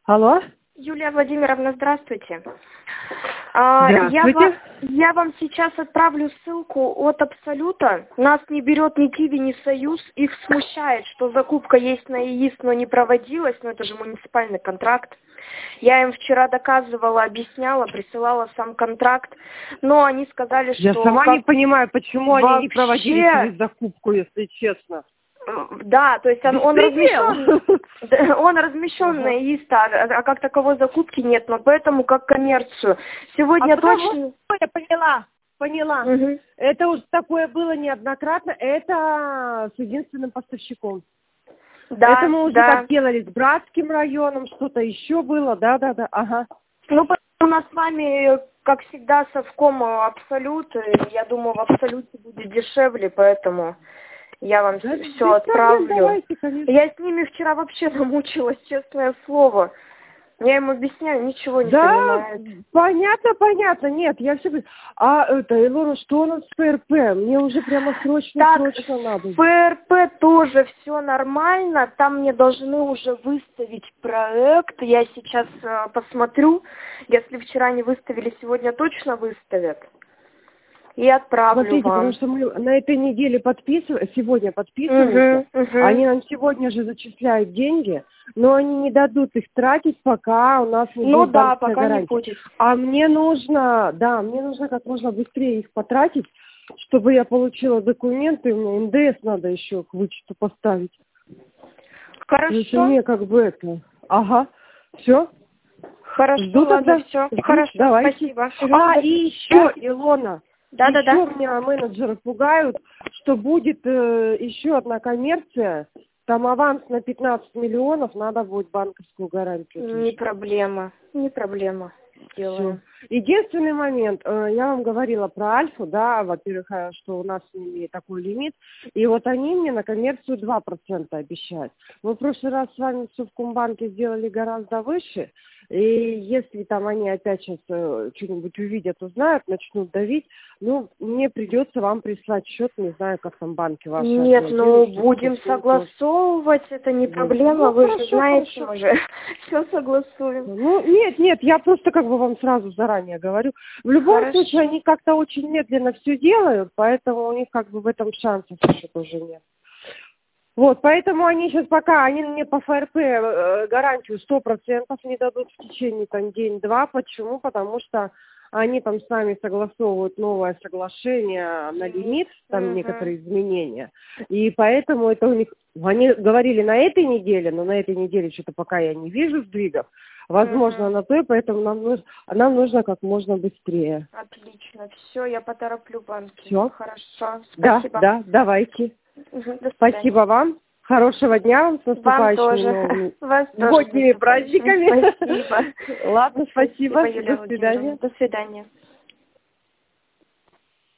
Алло? Юлия Владимировна, здравствуйте. Здравствуйте. Я вам сейчас отправлю ссылку от Абсолюта. Нас не берет ни Киви, ни Союз. Их смущает, что закупка есть на ЕИС, но не проводилась. Но это же муниципальный контракт. Я им вчера доказывала, объясняла, присылала сам контракт. Но они сказали, что... Я сама не понимаю, почему они не проводили через закупку, если честно. Да, то есть он размещен на ЕИС, а как таковой закупки нет, но поэтому как коммерцию. Сегодня точно... Я поняла. Угу. Это уже такое было неоднократно, это с единственным поставщиком. Да, это мы уже так делали с Братским районом, что-то еще было, да, ага. Ну, у нас с вами, как всегда, совком Абсолют, я думаю, в Абсолюте будет дешевле, поэтому... Я вам все отправлю. Давайте, я с ними вчера вообще намучилась, честное слово. Я им объясняю, ничего не понимают. Понятно. Нет, я все... Илона, что у нас с ПРП? Мне уже прямо срочно надо. В ПРП тоже все нормально. Там мне должны уже выставить проект. Я сейчас посмотрю. Если вчера не выставили, сегодня точно выставят. И отправлю Смотрите, вам. потому что мы на этой неделе сегодня подписываемся, они нам сегодня же зачисляют деньги, но они не дадут их тратить, пока у нас не будет банковская гарантия. Не будет. А мне нужно как можно быстрее их потратить, чтобы я получила документы, у меня НДС надо еще к вычету поставить. Хорошо. То есть мне как бы это... Ага, все. Хорошо, жду ладно, тогда. все. Хорошо, давайте. спасибо. И еще, Илона. Да. Меня менеджеры пугают, что будет еще одна коммерция, там аванс на 15 миллионов, надо будет банковскую гарантию. Не проблема. Сделаем. Единственный момент, я вам говорила про Альфу, да, во-первых, что у нас с ними такой лимит, и вот они мне на коммерцию 2% обещают. Мы в прошлый раз с вами в Совкомбанке сделали гораздо выше, и если там они опять сейчас что-нибудь увидят, узнают, начнут давить, мне придется вам прислать счет, не знаю, как там банки ваши. Нет, будем согласовывать, это не проблема, вы же знаете, мы же все согласуем. Нет, я просто как бы вам сразу заранее говорю. В любом случае, они как-то очень медленно все делают, поэтому у них как бы в этом шансов еще тоже нет. Вот, поэтому они сейчас они мне по ФРП гарантию 100% не дадут в течение день-два. Почему? Потому что они там с нами согласовывают новое соглашение на лимит, там некоторые изменения. И поэтому это у них... Они говорили на этой неделе, но на этой неделе что-то пока я не вижу сдвигов. Возможно, на той, поэтому нам нужно как можно быстрее. Отлично, все, я потороплю банки. Все? Хорошо, спасибо. Да, давайте. Спасибо вам. Хорошего дня вам, с наступающими новогодними праздниками. Спасибо. Ладно, спасибо. Юлия До свидания. До свидания.